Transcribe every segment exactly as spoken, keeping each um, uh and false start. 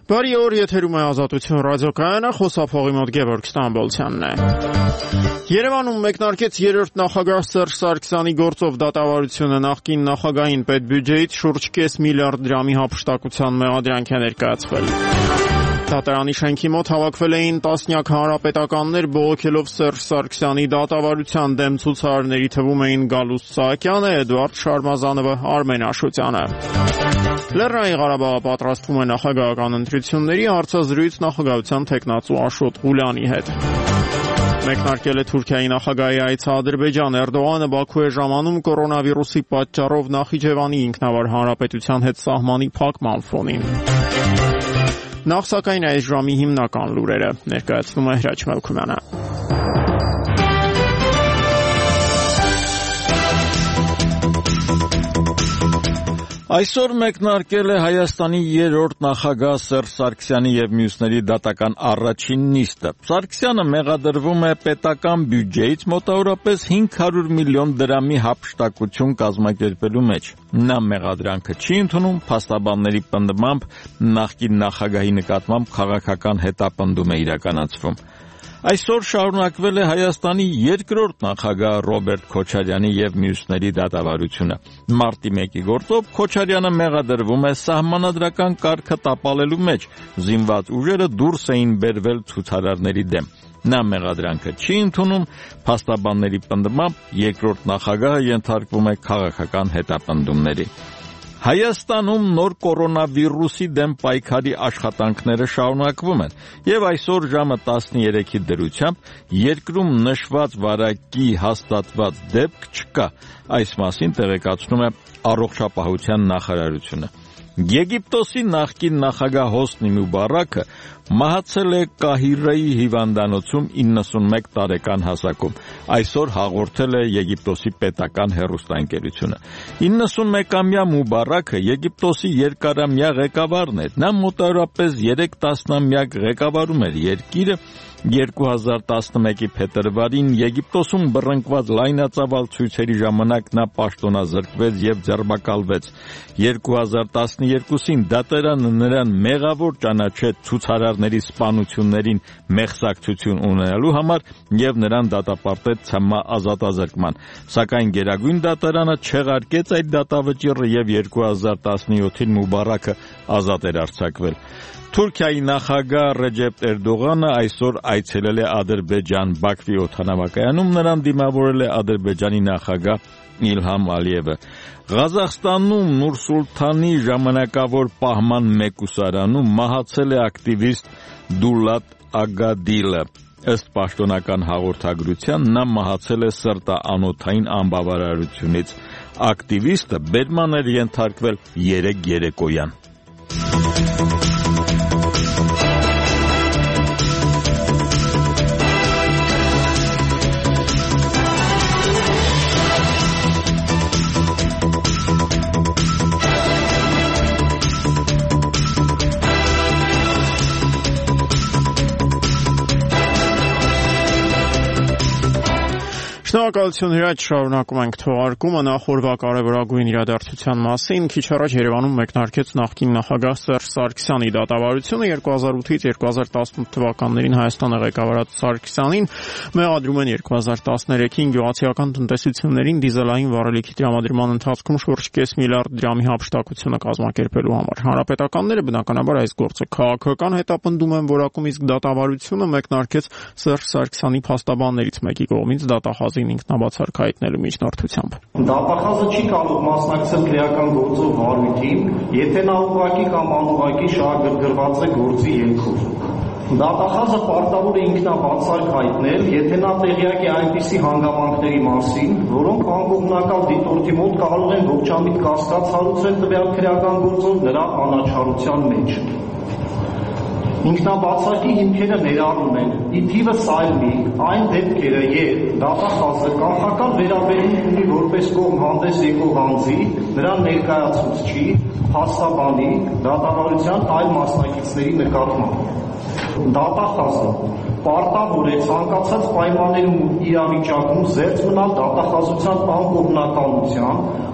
Բարի օր, եթերում է Ազատություն ռադիոկայանը, խոսափողի մոտ Գևորգ Ստամբոլցյանն է։ Երևանում մեկնարկեց երրորդ նախագահ Սերժ Սարգսյանի գործով դատավարությունը նախկին նախագահին պետբյուջեից շուրջ կես միլիարդ դրամի հափշտակության մեղադրանք է ներկայացվել։ Դատարանի շենքի մոտ հավաքվել էին տասնյակ հանրապետականներ, բողոքելով Սերժ Սարգսյանի դատավարության դեմ ցուցարարների թվում էին Գալուստ Սահակյանը, Էդուարդ Շարմազանովը, Արմեն Աշոտյանը։ Լեռնային Ղարաբաղը պատրաստվում է նախագահական ընտրությունների, հարցազրույց նախագահության թեկնածու Աշոտ Ղուլյանի հետ։ Մեկնարկել է Թուրքիայի նախագահի այցը Ադրբեջան, Էրդողանը Բաքու է ժամանում կորոնավիրուսի պատճառով Նախիջևանի ինքնավար հանրապետության հետ սահմանի փակման ֆոնին։ Նախ սակայն այս ժամի հիմնական լուրերը ներկայացնում է Հրաչ Մելքումյանը։ Այսօր մեկնարկել է Հայաստանի երրորդ նախագահ Սերժ Սարգսյանի եւ մյուսների դատական առաջին նիստը։ Սարգսյանը մեղադրվում է պետական բյուջեից մոտավորապես հինգ հարյուր միլիոն դրամի հափշտակություն կազմակերպելու մեջ։ Նա մեղադրանքը չի ընդունում, փաստաբանների պնդմամբ նախկին նախագահի նկատմամբ քաղաքական հետապնդում է իրականացվում։ Այսօր շարունակվել է Հայաստանի երկրորդ նախագահ Ռոբերտ Քոչարյանի եւ մյուսների դատավարությունը։ Մարտի մեկի գործով Քոչարյանը մեղադրվում է սահմանադրական կարգը տապալելու մեջ, զինված ուժերը դուրս էին բերվել ցուցարարների դեմ։ Նա մեղադրանքը չի ընդունում, փաստաբանների պնդմամբ երկրորդ նախագահը ենթարկվում է քաղաքական հետապնդումների։ Հայաստանում նոր կորոնավիրուսի դեմ պայքարի աշխատանքները շարունակվում են եւ այսօր ժամը տասներեքի դրությամբ երկրում նշված վարակի հաստատված դեպք չկա, այս մասին տեղեկացնում է Առողջապահության նախարարությունը։ Եգիպտոսի նախկին նախագահ Հոսնի Մուբարաքը մահացել է Կահիրեի հիվանդանոցում իննսունմեկ տարեկան հասակում։ Այսօր հաղորդել է Եգիպտոսի պետական հեռուստաընկերությունը։ իննսունմեկամյա Մուբարաքը Եգիպտոսի երկարամյա ղեկավարն է։ Նա մոտավորապես երեք տասնամյակ ղեկավարում էր երկիրը։ երկու հազար տասնմեկի փետրվարին Եգիպտոսում բռնկված լայնածավալ ցույցերի ժամանակ նա պաշտոնազրկվեց եւ ձերբակալվեց։ երկու հազար տասներկուսին դատարանը նրան մեղավոր ճանաչեց ցուցարարների սպանություններին մեղսակցություն ունենալու համար եւ նրան դատապարտեց ցմահ ազատազրկման։ Սակայն Գերագույն դատարանը չեղարկեց այդ դատավճիռը եւ երկու հազար տասնյոթին Մուբարաքը ազատ էր արձակվել։ Թուրքիայի նախագահ Ռեջեփ Էրդողանը այսօր այցելել է Ադրբեջան, Բաքվի օդանավակայանում նրան դիմավորել է Ադրբեջանի նախագահ Իլհամ Ալիևը։ Ղազախստանում Նուր-Սուլթանի ժամանակավոր պահման մեկուսարանում մահացել է ակտիվիստ Դուլատ Ագադիլը։ Ըստ պաշտոնական հաղորդագրության նա մահացել է սրտանոթային անբավարարությունից։ Ակտիվիստը բերման էր ենթարկվել երեկ երեկոյան։ Շնորհակալություն Հրաչ, շարունակում ենք թողարկումը նախորդ կարևորագույն իրադարձության մասին։ Քիչ առաջ Երևանում մեկնարկեց նախկին նախագահ Սերժ Սարգսյանի դատավարությունը երկու հազար ութից երկու հազար տասնութ թվականներին Հայաստանը ղեկավարած Սարգսյանին մեղադրում են երկու հազար տասներեքին գյուղացիական տնտեսություններին դիզելային վառելիքի տրամադրման ընթացքում շուրջ կես միլիարդ դրամի հափշտակությունը կազմակերպելու համար։ Հանրապետականները բնականաբար այս գործը քաղաքական հետապնդում են որակում, իսկ դատավարությունը մեկնարկեց Սերժ Սարգսյանի փաստաբաններից մեկի կողմից դատախազին ինքնաբացարկ հայտնելու միջնորդությամբ։ Դատախազը չի կարող մասնակցել քրեական գործով վարույթին, եթե նա ուղղակի կամ անուղղակի շահագրգռված է գործի ելքով։ Դատախազը պարտավոր է ինքնաբացարկ հայտնել, եթե նա տեղյակ է այնպիսի հանգամանքների մասին, որոնք անկողմնակալ դիտորդի մոտ կարող են ողջամիտ կասկած հարուցել տվյալ քրեական գործով նրա անաչառության մեջ։ Ինքնաբացարկի հիմքերը ներառում են ի թիվս այլմի այն դեպքերը, երբ դատախազը կանխական վերաբերմունք ունի որպես կողմ հանդես եկող անձի, նրան ներկայացուցչի, փաստաբանի, դատավարության այլ մասնակիցների նկատմամբ։ Դատախազը պարտավոր է ցանկացած պայմաններում ու իրավիճակում զերծ մնալ դատախազության անկողմնակալության,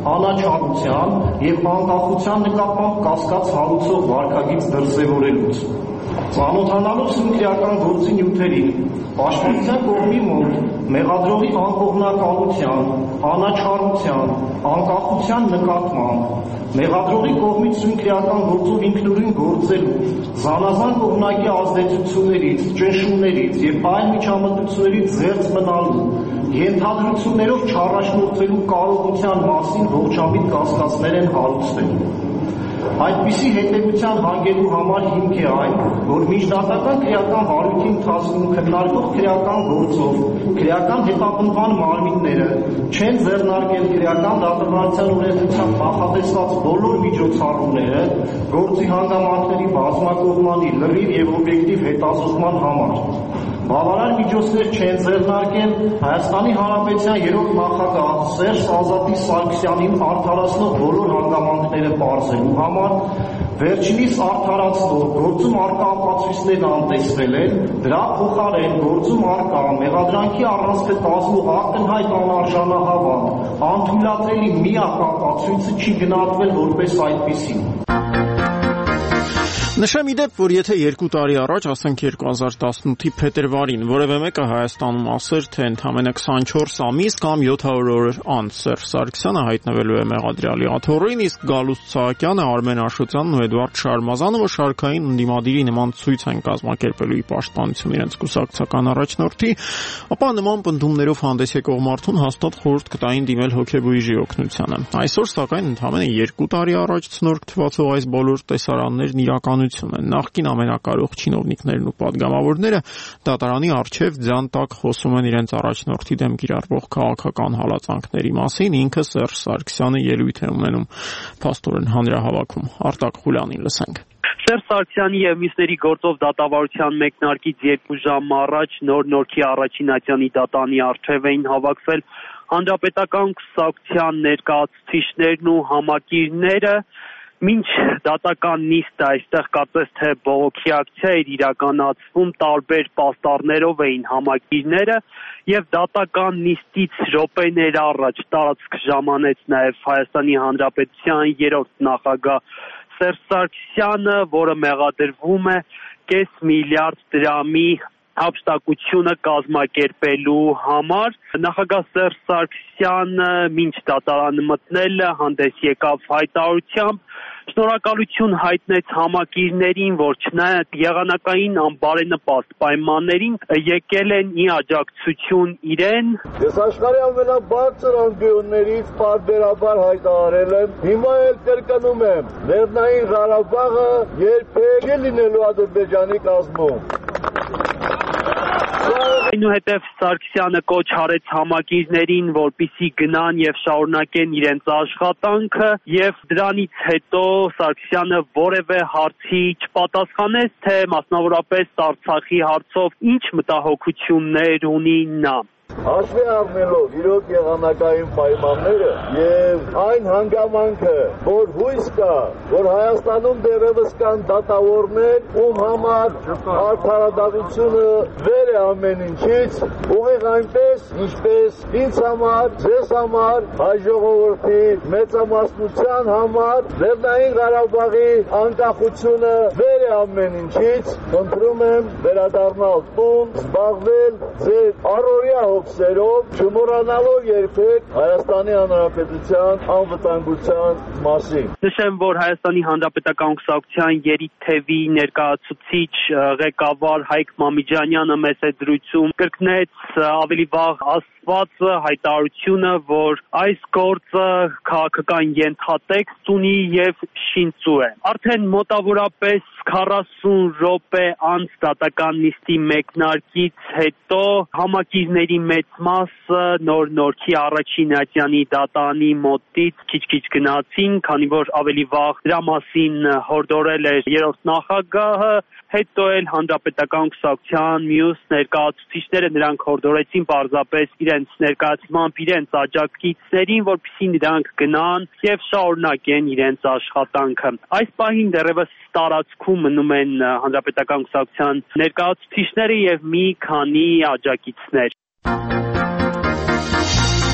անաչառության եւ անկախության նկատմամբ կասկած հարուցող վարքագիծ դրսեւորելուց։ Ծանոթանալով սնկրիական գործի նյութերին, պաշտպանության կողմի մոտ մեղադրողի անկողմնակալության, անաչառության, անկախության նկատմամբ, մեղադրողի կողմից սնկրիական գործով ինքնուրույն գործելու, զանազան կողմնակի ազդեցություններից, ճնշումներից եւ այլ միջամտություններից զերծ մնալու, ենթադրություններով չառաջնորդվելու կարողության մասին ողջամիտ կասկածներ են հարուցվել։ Այդպիսի հետևության հանգելու համար հիմք է այն, որ միջդատական քրեական վարույթի ընթացքում քննարկող քրեական գործով քրեական հետապնդման մարմինները չեն ձեռնարկել քրեական դատավարության ունեցության նախատեսված բոլոր միջոցառումները գործի հանգամանքների բազմակողմանի լրիվ եւ օբյեկտիվ հետազոտման համար։ Բավարար միջոցներ չեն ձեռնարկել Հայաստանի Հանրապետության երրորդ նախագահ Սերժ Ազատի Սարգսյանին արդարացնող բոլոր հանգամանքները պարզելու համար, վերջինիս արդարացնող գործում առկա ապացույցներն անտեսվել են, դրա փոխարեն գործում առկա մեղադրանքի առանցքը կազմող ակնհայտ անարժանահավատ, անթույլատրելի միակ ապացույցը չի գնահատվել որպես այդպիսին։ Նշեմ ի դեպ, որ եթե երկու տարի առաջ, ասենք երկու հազար տասնութի փետրվարին, որևէ մեկը Հայաստանում ասեր, թե ընդամենը քսանչորս ամիս կամ յոթ հարյուր օր անց Սերժ Սարգսյանը հայտնվելու է մեղադրյալի աթոռին, իսկ Գալուստ Սահակյանը, Արմեն Աշոտյանն ու Էդվարդ Շարմազանովը շարքային ընդդիմադիրի նման ցույց են կազմակերպելու ի պաշտպանություն իրենց կուսակցական առաջնորդի, ապա նման պնդումներով հանդես եկող մարդուն հաստատ խորհուրդ կտային դիմել հոգեբույժի օգնությանը։ Այսօր, սակայն, ընդամենը երկու տարի առաջ ցնորք թվացող այս բոլոր տեսարաններն իրականություն են։ Նախկին ամենակարող չինովնիկներն ու падգամավորները դատարանի առջև ձյան տակ խոսում են իրենց առաջնորդի դեմ կիրառվող քաղաքական հալածանքների մասին, ինքը Սերժ Սարգսյանը ելույթ է ունենում փաստորեն հանրահավաքում։ Արտակ Խուլյանին լսենք։ Սերժ Սարգսյանի եւ մյուսների գործով դատավարության մեկնարկից երկու ժամ առաջ նոր Նորքի առաջին ատյանի դատանի առջև էին հավաքվել հանրապետական կուսակցության ներկայացուցիչներն ու համակիրները, մինչ դատական նիստը այստեղ կարծես թե բողոքի ակցիա էր իրականացվում, տարբեր պաստառներով էին համակիրները եւ դատական նիստից րոպեներ առաջ տարածք ժամանեց նաեւ Հայաստանի Հանրապետության երրորդ նախագահ Սերժ Սարգսյանը, որը մեղադրվում է կես միլիարդ դրամի հափշտակությունը կազմակերպելու համար։ Նախագահ Սերժ Սարգսյանը մինչ դատարանը մտնելը հանդես եկավ հայտարարությամբ, շնորհակալություն հայտնեց համակիրներին, որ չնայած եղանակային անբարենպաստ պայմաններին եկել են ի աջակցություն իրեն։ Ես աշխարհի ամենաբարձր անկյուններից պարբերաբար հայտարարել եմ, հիմա էլ կրկնում եմ, Լեռնային Ղարաբաղը երբեք չի լինելու Ադրբեջանի կազմում։ Այնուհետև Սարգսյանը կոչ արեց համակիրներին, որպեսզի գնան եւ շարունակեն իրենց աշխատանքը, եւ դրանից հետո Սարգսյանը որևէ հարցի չպատասխանեց, թե մասնավորապես Արցախի հարցով ինչ մտահոգություններ ունի նա։ Հաշվի առնելով իրոք եղանակային պայմանները եւ այն հանգամանքը, որ հույս կա, որ Հայաստանում դեռևս կան դատավորներ, ում համար արդարադատությունը վեր է ամեն ինչից, ուղիղ այնպես, ինչպես ինձ համար, ձեզ համար, հայ ժողովրդի մեծամասնության համար, Լեռնային Ղարաբաղի անկախությունը վեր է ամեն ինչից, խնդրում եմ վերադառնալ տուն, զբաղվել ձեր առօրյա հոգսերով, չմոռանալով երբեք Հայաստանի Հանրապետության անվտանգության մասին։ Նշեմ, որ Հայաստանի Հանրապետական կուսակցության երիտթևի ներկայացուցիչ ղեկավար Հայկ Մամիջանյանը մեծ դրույթում կրկնեց ավելի վաղ ասված հայտարարությունը, որ այս գործը քաղաքական ենթատեքստ ունի եւ շինծու է։ Արդեն մոտավորապես քառասուն րոպե անց դատական նիստի մեկնարկից հետո համակիրների մեծ մասը նոր Նորքի առաջին ատյանի դատանի մոտից քիչ-քիչ գնացին, քանի որ ավելի վաղ դրա մասին հորդորել էր երրորդ նախագահը, հետո էլ Հանրապետական կուսակցության մյուս ներկայացուցիչները նրանք հորդորեցին պարզապես իրենց ներկայացմամբ իրենց աջակցիչներին, որպեսզի նրանք գնան եւ շարունակեն իրենց աշխատանքը։ Այս պահին դեռևս տարածքում մնում են Հանրապետական կուսակցության ներկայացուցիչները եւ մի քանի աջակիցներ։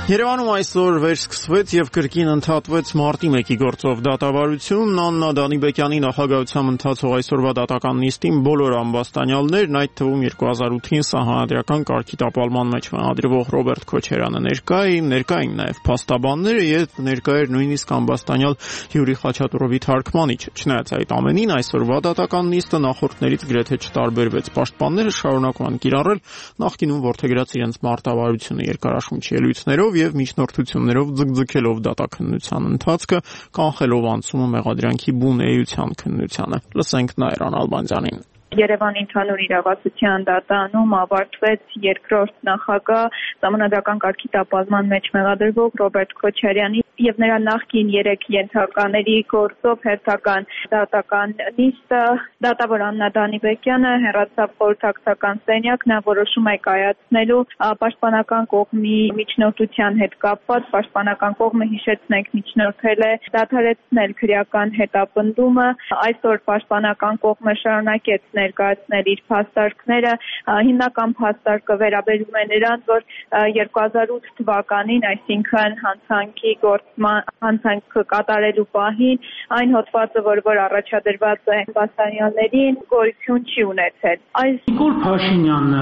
Երևանում այսօր վերսկսվեց եւ կրկին ընդհատվեց մարտի մեկի գործով դատավարությունն Աննա Դանիբեկյանի նախագահությամբ ընթացող այսօրվա դատական նիստին բոլոր ամբաստանյալներն, այդ թվում երկու հազար ութին սահմանադրական կարգի տապալման մեջ մեղադրվող Ռոբերտ Քոչարյանը ներկա էին, ներկա էին նաեւ փաստաբանները եւ ներկա էր նույնիսկ ամբաստանյալ Յուրի Խաչատուրովի թարգմանիչը։ Չնայած այդ ամենին, այսօրվա դատական նիստը նախորդներից գրեթե չտարբերվեց։ Պաշտպանները շարունակում են կիրառել նախկինում որդեգրած իրենց մարտավարությունը երկարաշունչ ելույթներով եւ միջնորդություններով ձգձգելով դատաքննության ընթացքը, կանխելով անցումը մեղադրանքի բուն էության քննությանը։ Լսենք Նաիրան Ալբանդյանին։ Երևանի ընդհանուր իրավասության դատանում ավարտվեց երկրորդ նախագահ սահմանադրական կարգի տապալման մեջ մեղադրվող Ռոբերտ Քոչարյանի եւ նրա նախկին երեք ենթակաների գործով հերթական դատական նիստը։ Դատավոր Աննա Դանիբեկյանը հեռացավ խորհրդակցական սենյակ, նա որոշում է կայացնելու պաշտպանական կողմի միջնորդության հետ կապված։ Պաշտպանական կողմը, հիշեցնենք, միջնորդել է դադարեցնել քրեական հետապնդումը։ Այսօր պաշտպանական կողմը շարունակեց ներկայացնել իր փաստարկները։ Հիմնական փաստարկը վերաբերում է նրան, որ երկու հազար ութ թվականին, այսինքն հանցանքի գործման հանցանքը կատարելու պահին, այն հոդվածը, որ որ առաջադրված է ամբաստանյալներին, գոյություն չի ունեցել։ Այս Նիկոլ Փաշինյանը,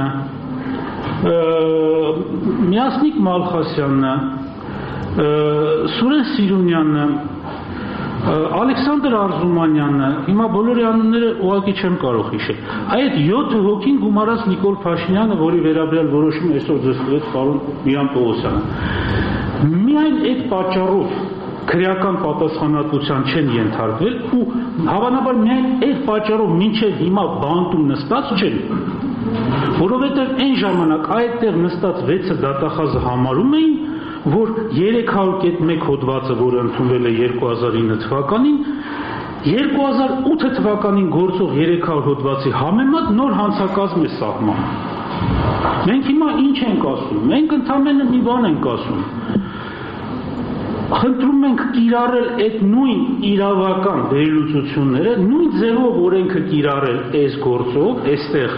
Միասնիկ Մալխասյանը, Սուրեն Սիրունյանը, Ալեքսանդր Արզումանյանը, հիմա բոլորի անունները ուղղակի չեմ կարող հիշել։ Այդ յոթ հոգին գումարած Նիկոլ Փաշինյանը, որի վերաբերյալ որոշում այսօր դրսևորեց պարոն Միլան Պողոսյանը, միայն այդ պատճառով քրեական պատասխանատվության չեն ենթարկվել ու հավանաբար միայն այդ պատճառով մինչև հիմա բանտում նստած չեն, որովհետև այն ժամանակ այդտեղ նստած վեցը դատախազը համարում էին, որ երեք հարյուր կետ մեկ հոդվածը, որը ընդունվել է երկու հազար ինը թվականին, երկու հազար ութ թվականին գործող երեք հարյուր հոդվածի համեմատ նոր հանցակազմ է սահմանում։ Մենք հիմա ինչ ենք ասում։ Մենք ընդամենը մի բան ենք ասում։ Խնդրում ենք կիրառել այդ նույն իրավական վերլուծությունները, նույն ձևով օրենքը կիրառել այս գործով, այստեղ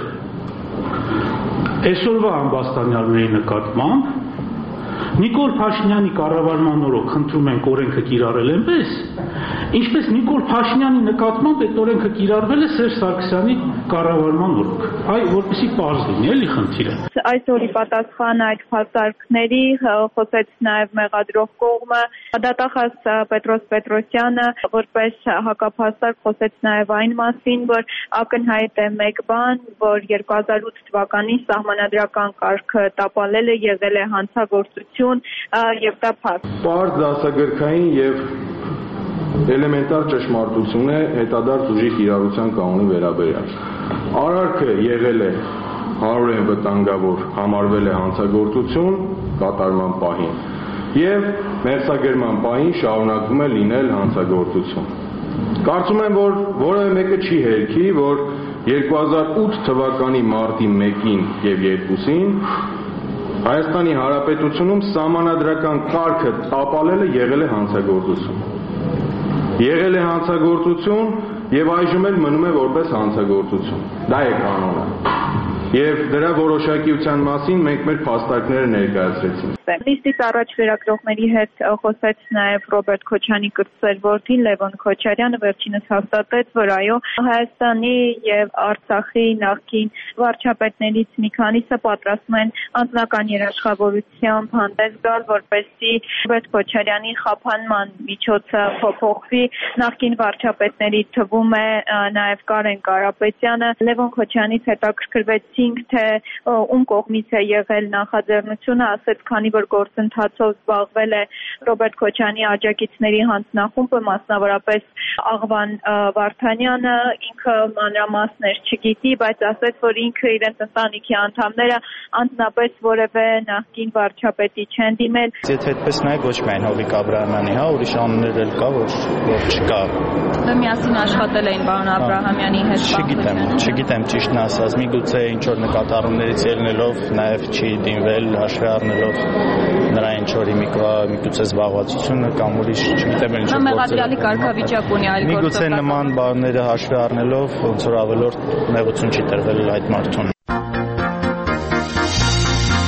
այսօրվա ամբաստանյալների նկատմամբ Նիկոլ Փաշինյանի կառավարման օրոք խնդրում ենք օրենքը կիրառել այնպես, ինչպես Նիկոլ Փաշինյանի նկատմամբ այդ օրենքը կիրառվել է Սերժ Սարգսյանի կառավարման օրոք։ Այ որպեսզի պարզ լինի, էլի խնդիրը։ Այսօրի պատասխան այդ փաստարկների խոսեց նաև մեղադրող կողմը, դատախազ Պետրոս Պետրոսյանը, որպես հակափաստարկ խոսեց նաև այն մասին, որ ակնհայտ է մեկ բան, որ երկու հազար ութ թվականին սահմանադրական կարգը տապալել է, եղել է հանցագործություն եւ դա փաստ։ Պարզ դասագրքային եւ էլեմենտար ճշմարտություն է հետադարձ ուժի կիրառության կանոնի վերաբերյալ։ Արարքը եղել է հարյուրեն վտանգավոր, համարվել է հանցագործություն կատարման պահին եւ մերձագրման պահին շարունակվում է լինել հանցագործություն։ Կարծում եմ, որ որևէ մեկը չի հերքի, որ երկու հազար ութ թվականի մարտի մեկին եւ երկուսին Հայաստանի Հանրապետությունում սահմանադրական կարգը տապալելը եղել է հանցագործություն։ Եղել է հանցագործություն եւ այժմ էլ մնում է որպես հանցագործություն։ Դա է կանոնը։ Եվ դրա որոշակիության մասին մենք մեր փաստարկները ներկայացրեցինք։ Նիստից առաջ լրագրողների հետ խոսեց նաև Ռոբերտ Քոչարյանի կրտսեր որդին Լևոն Քոչարյանը, վերջինս հաստատեց, որ այո, Հայաստանի եւ Արցախի նախկին վարչապետներից մի քանիսը պատրաստում են անձնական երաշխավորությամբ հանդես գալ, որպեսզի Ռոբերտ Քոչարյանի խափանման միջոցը փոփոխվի։ Նախկին վարչապետների թվում է նաև Կարեն Կարապետյանը։ Լևոն Քոչարյանից հետաքրքրվեցինք, թե ում կողմից է եղել նախաձեռնությունը, ասեց, քանի որ գործընթացով զբաղվել է Ռոբերտ Քոչարյանի աջակիցների հանձնախումբը, մասնավորապես Աղվան Վարդանյանը, ինքը մանրամասներ չգիտի, բայց ասեց, որ ինքը իրենց ընտանիքի անդամները անձնապես որևէ նախկին վարչապետի չեն դիմել։ Եթե այդպես նայեք, ոչ միայն Հովիկ Աբրահամյանի, հա, ուրիշ անուններ էլ կա, որ որ չկա։ Միասին աշխատել էին պարոն Աբրահամյանի հետ։ Չգիտեմ, չգիտեմ ճիշտն ասած, միգուցե ինչ որ նկատառումներից ելնելով նաև չի դիմվել, հաշվի առնելով նրա ինչ որ միգուցե զբաղվածությունը կամ ուրիշ, չգիտեմ ինչ որ։ Մեղադրյալի կարգավիճակ ունի այլ գործով։ Միգուցե նման բաները հաշվի առնելով ոնց որ ավելորդ նեղություն չի տրվել այդ մարդուն։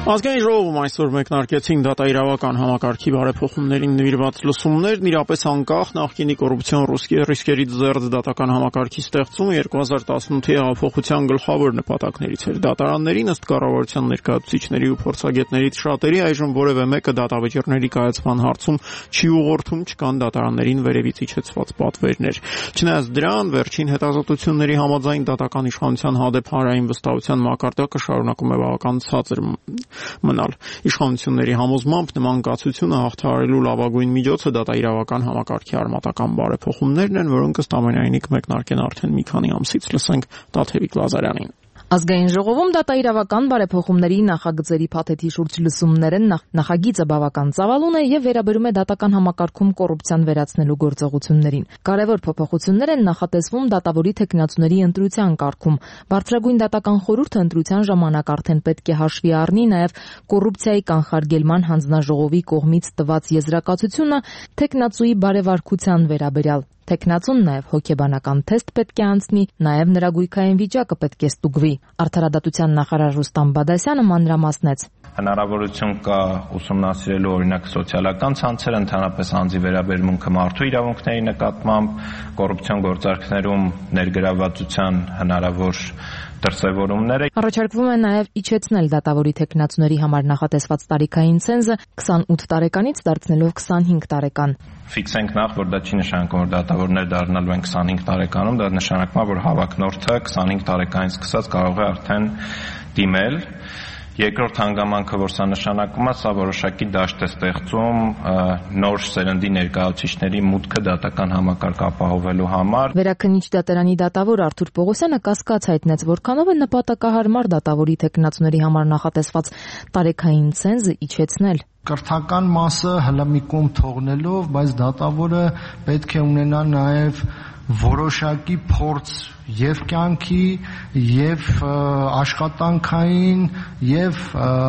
Ազգային ժողովում այսօր մեկնարկեցին դատաիրավական համակարգի բարեփոխումներին նվիրված լսումներն, իրապես անկախ նախկինի կոռուպցիոն ռիսկերից զերծ դատական համակարգի ստեղծումը երկու հազար տասնութի հեղափոխության գլխավոր նպատակներից էր։ Դատարաններին ըստ կառավարության ներկայացուցիչների ու փորձագետներից շատերի այժմ որևէ մեկը դատավճիռների կայացման հարցում չի ուղղորդում, չկան դատարաններին վերևից իջեցված պատվերներ։ Չնայած դրան, վերջին հետազոտությունների համաձայն դատական իշխանության հանդեպ հանրային վստահության մակարդակը շարունակում է բավական ցածր մնալ։ Իշխանությունների համոզմամբ նման կացությունը հաղթահարելու լավագույն միջոցը դատաիրավական համակարգի արմատական բարեփոխումներն են, որոնք ըստ ամենայնի կմեկնարկեն արդեն մի քանի ամսից։ Լսենք Տաթևիկ Լազարյանին։ Ազգային ժողովում դատաիրավական բարեփոխումների նախագծերի փաթեթի շուրջ լսումներ են, նախագիծը բավական ծավալուն է եւ վերաբերում է դատական համակարգում կոռուպցիան վերացնելու գործողություններին։ Կարևոր փոփոխություններ են նախատեսվում դատավորի թեկնածուների ընտրության կարգում։ Բարձրագույն դատական խորհուրդը ընտրության ժամանակ արդեն պետք է հաշվի առնի նաեւ կոռուպցիայի կանխարգելման հանձնաժողովի կողմից տված եզրակացությունը թեկնածուի բարեվարքության վերաբերյալ։ Թեկնածուն նաև հոգեբանական թեստ պետք է անցնի, նաև նրա գույքային վիճակը պետք է ստուգվի։ Արդարադատության նախարար Ռուստամ Բադասյանը մանրամասնեց. Հնարավորություն կա ուսումնասիրելու օրինակ սոցիալական ցանցերը, ընդհանրապես անձի վերաբերմունքը մարդու իրավունքների նկատմամբ, կոռուպցիոն գործարքներում ներգրավվածության հնարավոր դրսևորումները։ Առաջարկվում է նաև իջեցնել դատավորի թեկնածուների համար նախատեսված տարիքային ցենզը քսանութ տարեկանից դարձնելով քսանհինգ տարեկան։ Ֆիքսենք նախ, որ դա չի նշանակում, որ դատավորներ դառնալու են քսանհինգ տարեկանում, դա նշանակում է, որ հավակնորդը քսանհինգ տարեկանից սկսած կարող է արդեն դիմել։ Երկրորդ հանգամանքը, որ սա նշանակում է, սա որոշակի դաշտ է ստեղծում նոր սերնդի ներկայացուցիչների մուտքը դատական համակարգ ապահովելու համար։ Վերաքննիչ դատարանի դատավոր Արթուր Պողոսյանը կասկած հայտնեց, որքանով է նպատակահարմար դատավորի թեկնածուների համար նախատեսված տարեքային ցենզը իջեցնել։ Կրթական մասը հլմիկում թողնելով, բայց դատավորը պետք է ունենա նաև որոշակի փորձ եւ կյանքի եւ աշխատանքային եւ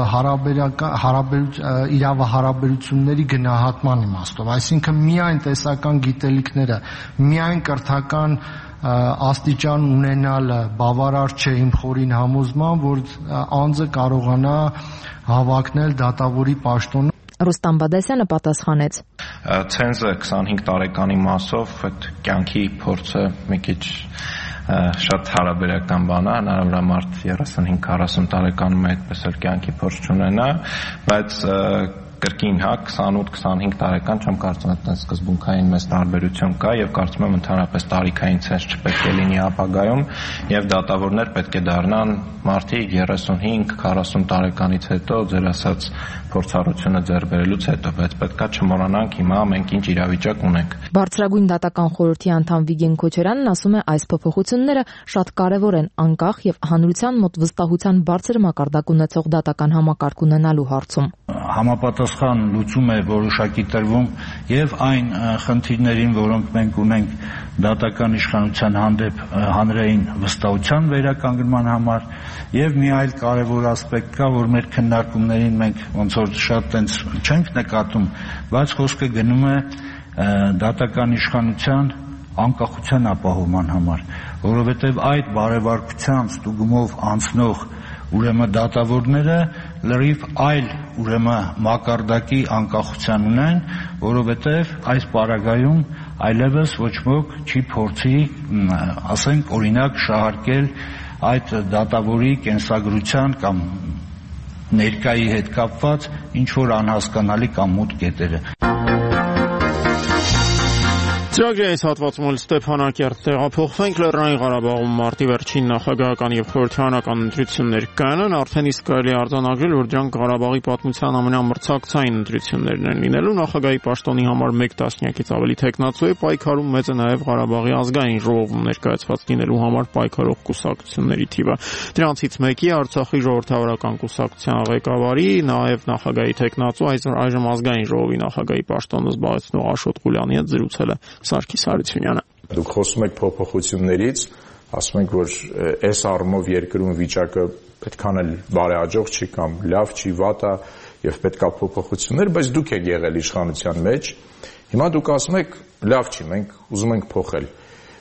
հարաբերական իրավահարաբերությունների գնահատման իմաստով, այսինքն միայն տեսական գիտելիքները, միայն կրթական աստիճան ունենալը բավարար չէ իմ խորին համոզման, որ անձը կարողանա հավակնել դատավորի պաշտոնը։ Ռուստամ Բադասյանը պատասխանեց. Ցենզը քսանհինգ տարեկանի մասով այդ կյանքի փորձը մի քիչ շատ հարաբերական բան է, հնարավոր է մարդ երեսունհինգ քառասուն տարեկանում է այդպես էլ կյանքի փորձ չունենա, բայց կրկին հա քսանութ քսանհինգ տարեկան չեմ կարծում այդպես սկզբունքային մեծ տարբերություն կա եւ կարծում եմ ընդհանրապես տարիքային ցենզ չպետք է լինի ապագայում եւ դատավորներ պետք է դառնան մարդիկ երեսունհինգ քառասուն տարեկանից հետո ձեր ասած փորձառությունը ձեռք բերելուց հետո, բայց պետքա չմոռանանք հիմա մենք ինչ իրավիճակ ունենք։ Բարձրագույն դատական խորհրդի անդամ Վիգեն Քոչարյանն ասում է, այս փոփոխությունները շատ կարևոր են անկախ եւ հանրության մոտ վստահության բարձր մակարդակ ունեցող դատական համակարգ ունենալու հարցում։ Համապատասխան լուծում է որոշակի տրվում եւ այն խնդիրներին, որոնք մենք ունենք դատական իշխանության հանդեպ հանրային վստահության վերականգնման համար եւ մի այլ կարեւոր ասպեկտ կա, որ մեր քննարկումներին մենք ոնց որ շատ տենց չենք նկատում, բայց խոսքը գնում է դատական իշխանության անկախության ապահովման համար, որովհետեւ այդ բարեվարկության ստուգումով անցնող ուրեմն դատավորները լրիվ այլ ուրեմն մակարդակի անկախության ունեն, որովհետև այս պարագայում այլևս ոչ ոք չի փորձի, ասենք օրինակ շահարկել այդ դատավորի կենսագրության կամ ներկայի հետ կապված ինչ որ անհասկանալի կամ մութ կետերը։ Ծրագրի այս հատվածում էլ Ստեփանակերտ տեղափոխվենք։ Լեռնային Ղարաբաղում մարտի վերջին նախագահական եւ խորհրդարանական ընտրություններ կանան, արդեն իսկ կարելի է արձանագրել, որ դրանք Ղարաբաղի պատմության ամենամրցակցային ընտրություններն են լինելու։ Նախագահի պաշտոնի համար մեկ տասնյակից ավելի թեկնածու է պայքարում, մեծ է նաեւ Ղարաբաղի ազգային ժողովում ներկայացված լինելու համար պայքարող կուսակցությունների թիվը։ Դրանցից մեկի Արցախի ժողովրդավարական կուսակցության ղեկավարի, նաեւ նախագահի թեկնածու, այժմ ազգային ժողովի նախագահի պաշտոնը զբաղեցնող Աշոտ Ղուլյանի հետ զրուցել է Սարգիս Հարությունյանը։ Դուք խոսում եք փոփոխություններից, ասում եք, որ այս առումով երկրում վիճակը պետքան էլ բարեհաջող չի կամ լավ չի, վատ է եւ պետքա փոփոխություններ, բայց դուք եք եղել իշխանության մեջ։ Հիմա դուք ասում եք, լավ չի, մենք ուզում ենք փոխել։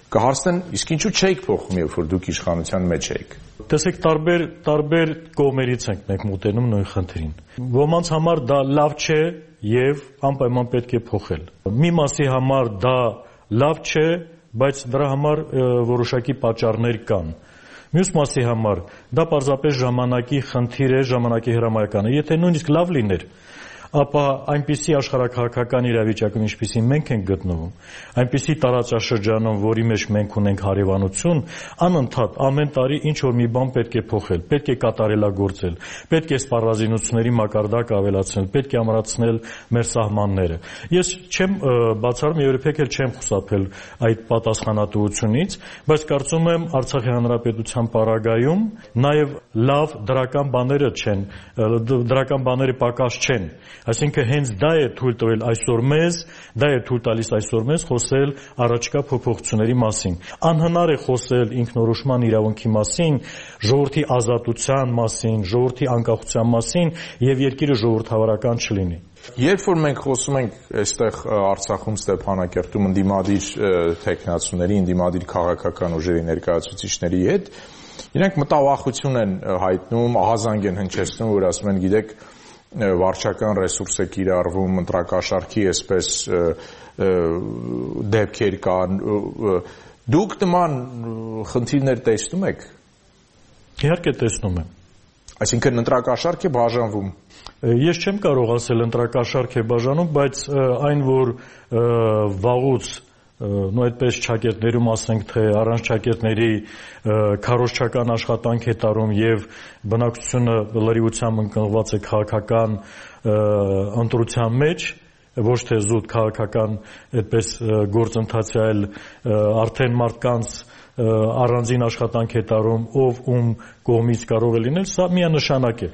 Կհարցնեն, իսկ ինչու չեք փոխում, երբ որ դուք իշխանության մեջ եք։ Տեսեք, տարբեր տարբեր կողմերից ենք մենք մոտենում նույն խնդրին։ Ոմանց համար դա լավ չէ եւ անպայման պետք է փոխել։ Մի մասի համար դա լավ չէ, բայց դրա համար որոշակի պատճառներ կան։ Մյուս մասի համար դա պարզապես ժամանակի խնդիր է, ժամանակի հրամայական է։ Եթե նույնիսկ լավ լիներ, ապա այնպիսի աշխարհակաղակական իրավիճակում, ինչպիսին մենք ենք գտնվում, այնպիսի տարածաշրջանում, որի մեջ մենք ունենք հարևանություն, անընդհատ ամեն տարի ինչ որ մի բան պետք է փոխել, պետք է կատարելագործել, պետք է սպառազինությունների մակարդակը ավելացնել, պետք է ամրացնել մեր սահմանները։ Ես չեմ բացառում եւ երբեք էլ չեմ խուսափել այդ պատասխանատվությունից, բայց կարծում եմ Արցախի հանրապետության պարագայում նաեւ լավ դրական բաները չեն, դրական բաները պակաս չեն։ Այսինքն հենց դա է թույլ տվել այսօր մեզ, դա է թույլ տալիս այսօր մեզ խոսել առաջկա փոփոխությունների մասին։ Անհնար է խոսել ինքնորոշման իրավունքի մասին, ժողովրդի ազատության մասին, ժողովրդի անկախության մասին եւ երկիրը ժողովրդավարական չլինի։ Երբ որ մենք խոսում ենք այստեղ Արցախում, Ստեփանակերտում ընդդիմադիր տեխնացուների, ընդդիմադիր քաղաքական ուժերի ներկայացուցիչների հետ, իրենք մտավախություն են հայտնում, ահազանգ են հնչեցնում, որ ասում են, գիտեք, վարչական ռեսուրս է կիրառվում, ընտրակաշառքի այսպես դեպքեր կան։ Դուք նման խնդիրներ տեսնում եք։ Իհարկե տեսնում եմ։ Այսինքն ընտրակաշառք է բաժանվում։ Ես չեմ կարող ասել ընտրակաշառք է բաժանում, բայց այն որ վաղուց նո այդպես ճակերտներում ասենք թե առանց ճակերտների քարոզչական աշխատանք է տարում եւ բնակչությունը լրիվությամբ ընկնված է քաղաքական ընտրության մեջ, ոչ թե զուտ քաղաքական այդպես գործընթացի, այլ արդեն մարդկանց առանձին աշխատանք է տարում, ով ում կողմից կարող է լինել, սա միանշանակ է։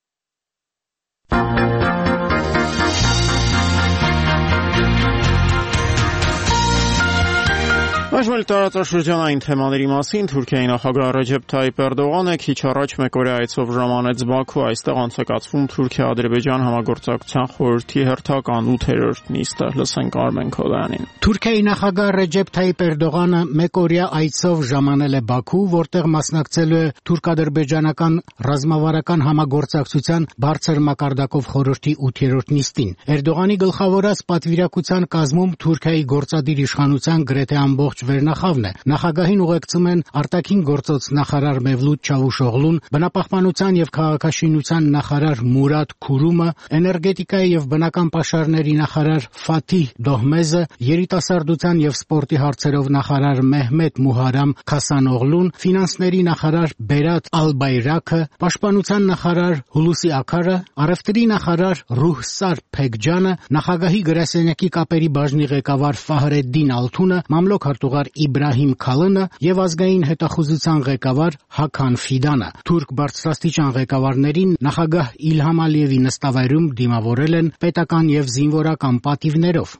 Այժմ տարածաշրջանային թեմաների մասին Թուրքիայի նախագահ Ռեջեփ Թայիփ Էրդողանը քիչ առաջ մեկ օրյա այցով ժամանեց Բաքու, այստեղ անցկացվում Թուրքիա-Ադրբեջան համագործակցության խորհրդի հերթական ութերորդ նիստը։ Լսենք Արմեն Քոդանին։ Թուրքիայի նախագահ Ռեջեփ Թայիփ Էրդողանը մեկ օրյա այցով ժամանել է Բաքու, որտեղ մասնակցելու է թուրք-ադրբեջանական ռազմավարական համագործակցության բարձր մակարդակով խորհրդի ութերորդ նիստին։ Էրդողանի գլխավորած պատվիրակության կազմում Թուրքիայի գործադիր իշխանության գրեթե ամբողջ վերնախավն է։ Նախագահին ուղեկցում են արտաքին գործոց նախարար Մևլութ Չավուշօղլուն, բնապահպանության եւ քաղաքաշինության նախարար Մուրադ Քուրումը, էներգետիկայի եւ բնական պաշարների նախարար Ֆաթիհ Դոհմեզը, երիտասարդության եւ սպորտի հարցերով նախարար Մեհմեդ Մուհարամ Քասանօղլուն, ֆինանսների նախարար Բերատ Ալբայրակը, պաշտպանության նախարար Հուլուսի Աքարը, առևտրի նախարար Ռուհսար Փեքջանը, նախագահի գրասենյակի կապերի բաժնի ղեկավար Ֆահրեդդին Ալթունը, մամլոք արտուղար Իբրահիմ Քալոնը եւ ազգային հետախուզության ղեկավար Հաքան Ֆիդանը։ Թուրք բարձրաստիճան ղեկավարներին նախագահ Իլհամ Ալիևի նստավայրում դիմավորել են պետական եւ զինվորական պատիվներով։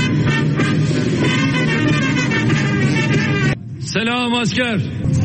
Սելամ ասկեր։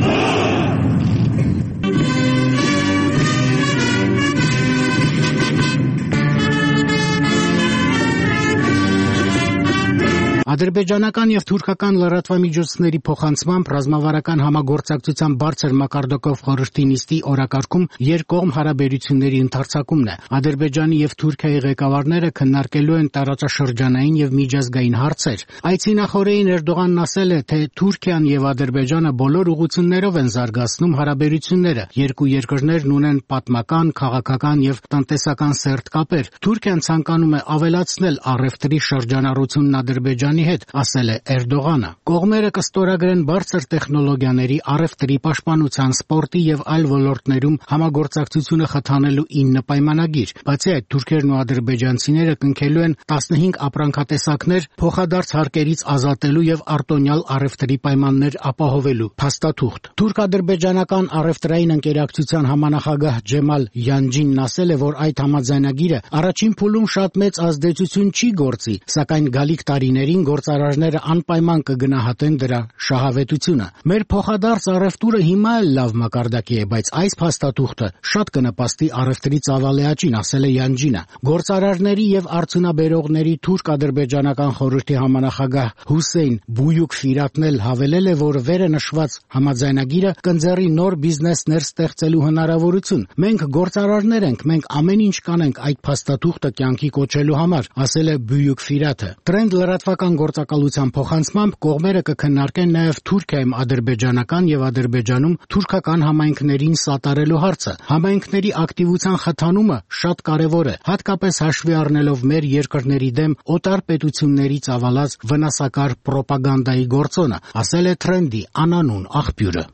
Ադրբեջանական եւ թուրքական լրատվամիջոցների փոխանցմամբ ռազմավարական համագործակցության բարձր մակարդակով խորհրդի նիստի օրակարգում երկկողմ հարաբերությունների ընդարձակումն է։ Ադրբեջանի եւ Թուրքիայի ղեկավարները քննարկելու են տարածաշրջանային եւ միջազգային հարցեր։ Այցի նախօրեին Էրդողանն ասել է, թե Թուրքիան եւ Ադրբեջանը բոլոր ուղղություններով են զարգացնում հարաբերությունները։ Երկու երկրներն ունեն պատմական, քաղաքական եւ տնտեսական սերտ կապեր։ Թուրքիան ցանկանում է ավելացնել առևտրի շրջանառությունն Ադրբեջանի հետ, ասել է Էրդողանը։ Կողմերը կստորագրեն բարձր տեխնոլոգիաների, առևտրի, պաշտպանության, սպորտի եւ այլ ոլորտներում համագործակցությունը խթանելու ինը պայմանագիր։ Բացի այդ, թուրքերն ու ադրբեջանցիները կնքելու են տասնհինգ ապրանքատեսակներ փոխադարձ հարկերից ազատելու եւ արտոնյալ առևտրի պայմաններ ապահովելու փաստաթուղթ։ Թուրք-ադրբեջանական առևտրային ընկերակցության համանախագահ Ջեմալ Յանջինն ասել է, որ այդ համաձայնագիրը առաջին փուլում շատ մեծ ազդեցություն չի գործի, սակայն գալիք տարիներին գործարարները անպայման կգնահատեն դրա շահավետությունը։ Մեր փոխադարձ առևտուրը հիմա էլ լավ մակարդակի է, բայց այս փաստաթուղթը շատ կնպաստի առևտրի ծավալեաճին, ասել է Յանջինը։ Գործարարների եւ արդյունաբերողների թուրք-ադրբեջանական խորհրդի համանախագահ Հուսեյն Բույուկ Ֆիրատն էլ հավելել է, որ վերը նշված համաձայնագիրը կընձեռի նոր բիզնեսներ ստեղծելու հնարավորություն։ Մենք գործարարներ ենք, մենք ամեն ինչ կանենք այդ փաստաթուղթը կյանքի կոչելու համար, ասել է Բույուկ Ֆիրատը։ Trend լրատվական գործակալության փոխանցմամբ կողմերը կքննարկեն նաև Թուրքիայում ադրբեջանական եւ Ադրբեջանում թուրքական համայնքներին սատարելու հարցը։ Համայնքների ակտիվության խթանումը շատ կարևոր է, հատկապես հաշվի առնելով մեր երկրների դեմ օտար պետությունների ծավալած վնասակար պրոպագանդայի գործոնը, ասել է Trend-ի անանուն աղբյուրը։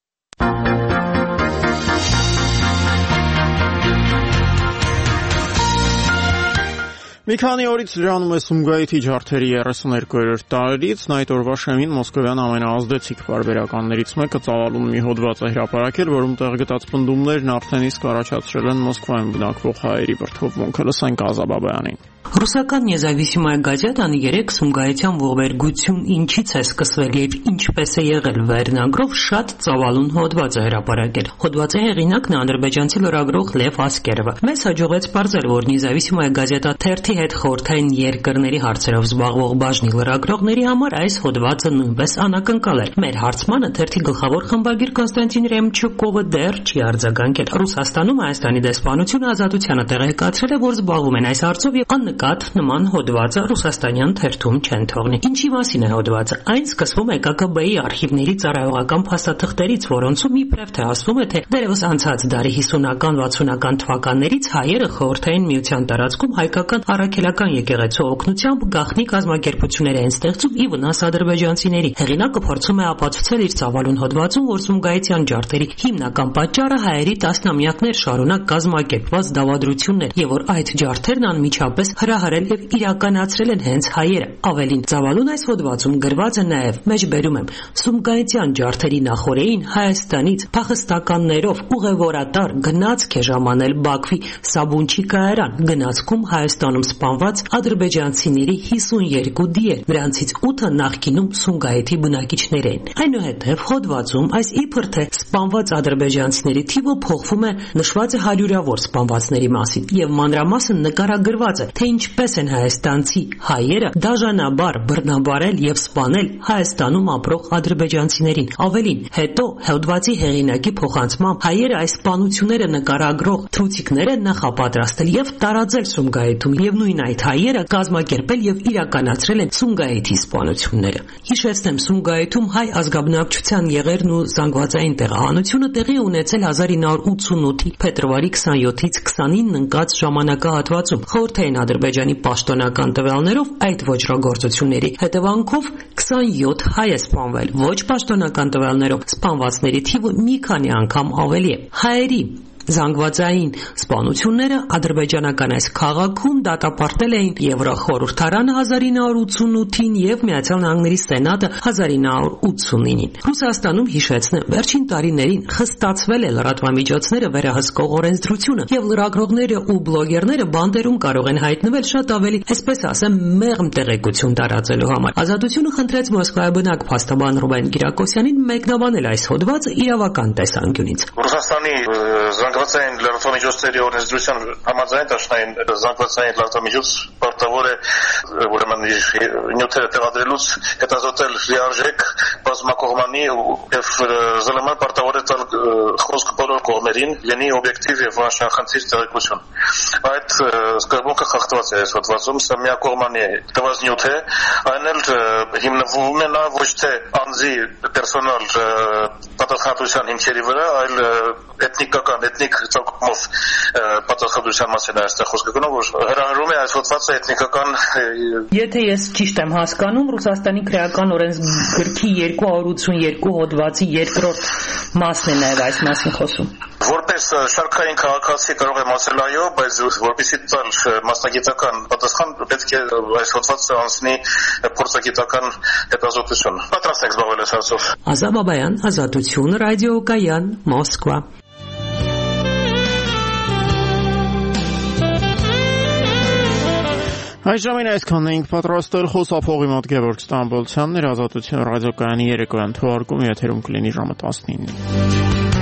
Մի քանի օրից լրանում է Սումգայիթի ջարդերի երեսուներկուերորդ տարելիցն, այդ օրվա շեմին Մոսկովյան ամենաազդեցիկ պարբերականներից մեկը ծավալուն մի հոդված է հրապարակել, որում տեղգտած պնդումներն արդեն իսկ առաջացրել են Մոսկվայում բնակվող հայերի վրդովմունքը։ Լսենք Ազա Բաբայանին։ Ռուսական Նեզավիսիմայա գազետան երեք Սումգայիթյան ողբերգություն ինչից է սկսվել եւ ինչպես է եղել վերնագրով շատ ծավալուն հոդված է հրապարակել։ Հոդվածի հեղինակն է ադրբեջանցի լրագրող Լև Ասկերովը։ Մեզ հաջողեց պարզել, որ Նեզավիսիմայա գազետա թերթի հետ խորհրդային երկրների հարցերով զբաղվող բաժնի լրագրողների համար այս հոդվածը նույնպես անակնկալ էր։ Մեր հարցմանը թերթի գլխավոր խմբագիր Կոնստանտին Ռեմչուկովը դեռ չի արձագանքել։ Ռուսաստանում Հայաստանի դեսպանությունը ազատությանը տեղեկացրել է, որ զբաղվում են այս հարցով եւ աննկատ նման հոդվածը ռուսաստանյան թերթում չեն թողնի։ Ինչի մասին է հոդվածը։ Այն սկսվում է Կ Կ Բ-ի արխիվների ծառայողական փաստաթղթերից, որոնցում իբրև թե ասվում է, թե դերևս անցած դարի հիսունական վաթսունական թվականներից հայերը խորհրդային միության տարածքում հայկական առաքելական եկեղեցու օգնությամբ գաղտնի կազմակերպություններ են ստեղծում ի վնաս ադրբեջանցիների։ Հեղինակը փորձում է ապացուցել իր ծավալուն հոդվածում, որ Սումգայիթյան ջարդերի հիմնական պատճառը հայերի տասնամյակներ շարունակ կազմակերպված դավադրություններ եւ որ այդ ջարդերն անմիջապես հրահարել եւ իրականացրել են հենց հայերը։ Ավելին, ծավալուն այս հոդվածում գրված է նաեւ, մեջբերում եմ, Սումգայիթյան ջարդերի նախորդին Հայաստանից փախստականներով ուղևորատար գնացք է ժամանել Բաքվի Սաբունչի կայարան, գնացքում Հայաստանում սպանված ադրբեջանցիների հիսունյերկու դիեր, նրանցից ութը նախկինում Սումգայիթի բնակիչներ էին։ Այնուհետև հոդվածում այս իբր թե սպանված ադրբեջանցիների թիվը փոխվում է, նշված է հարյուրավոր սպանվածների մասին եւ մանրամասն նկարագրված է, թե ինչպես են հայաստանցի հայերը դաժանաբար բռնաբարել եւ սպանել Հայաստանում ապրող ադրբեջանցիներին։ Ավելին, հետո հոդվածի հեղինակի փոխանցմամբ հայերը այս սպանությունները նկարագրող ցուցիկներ են նախապատրաստել եւ տարածել Սումգայիթում եւ նույն այդ հայերը կազմակերպել եւ իրականացրել են Սումգայիթի սպանությունները։ Հիշեցնեմ, Սումգայիթում հայ ազգաբնակչության եղերն ու զանգվածային տեղահանությունը տեղի ունեցել հազար ինը հարյուր ութսունութի փետրվարի քսանյոթից քսանինը ընկած ժամանակահատվածում։ Խորհրդային Ադրբեջանի պաշտոնական տվյալներով այդ ոճրագործությունների հետևանքով քսանյոթ հայ է սպանվել։ Ոչ պաշտոնական տվյալներով սպանվածների թիվը մի քանի անգամ ավելի է։ Հայերի զանգվածային սպանությունները ադրբեջանական այս քաղաքում դատապարտել էին Եվրախորհրդարանը հազար ինը հարյուր ութսունութին եւ Միացյալ Նահանգների Սենատը հազար ինը հարյուր ութսունինին։ Ռուսաստանում, հիշեցնեմ, վերջին տարիներին խստացվել է լրատվամիջոցները վերահսկող օրենսդրությունը եւ լրագրողները ու բլոգերները բանտերում կարող են հայտնվել շատ ավելի, այսպես ասեմ, մեղմ տեղեկություն տարածելու համար։ Ազատությունը խնդրեց Մոսկվայի բնակ փաստաբան Ռուբեն Կիրակոսյանին մեկնաբանել այս հոդվածը իրավական տեսանկյունից։ Ռուսաստանի զանգվածային լրատվամիջոցների օրենսդրության համաձայն դաշնային զանգվածային լրատվամիջոց պարտավոր է ուրեմն նյութերը տեղադրելուց հետազոտել լիարժեք բազմակողմանի եւ զլմ պարտավոր է տալ խոսք բոլոր կողմերին լինի օբյեկտիվ եւ անշահախնդիր տեղեկություն։ Այդ սկզբունքը խախտված է այս հոդվածում, սա միակողմանի տված նյութ է, այն էլ հիմնվում է նա ոչ թե անձի պերսոնալ պատասխանատվության հիմքերի վրա, այլ էթնիկական էթնիկ ցանկումով պատասխանատվության մասին է այստեղ խոսքը գնում, որ հրահրում է այս հոդվածը էթնիկական։ Եթե ես ճիշտ եմ հասկանում, Ռուսաստանի քրեական օրենսգրքի երկու հարյուր ութսունյերկու հոդվածի երկրորդ մասն է նաև այս մասին խոսում։ Որպես շարքային քաղաքացի կարող եմ ասել այո, բայց որպեսզի տալ մասնագիտական պատասխան պետք է այս հոդվածը անցնի փորձագիտական հետազոտություն։ Պատրաստ ենք զբաղվել այս հարցով։ Ազա Բաբայան, Ազատություն, Ռադիոկայան, Մոսկվա։ Այժմին այսքանն էինք պատրաստել խոսափողի մոտ Գևորգ Ստամբոլցյանն էր Ազատություն ռադիոկայանի երեկոյան թողարկումը եթերում կլինի ժամը տասնինը։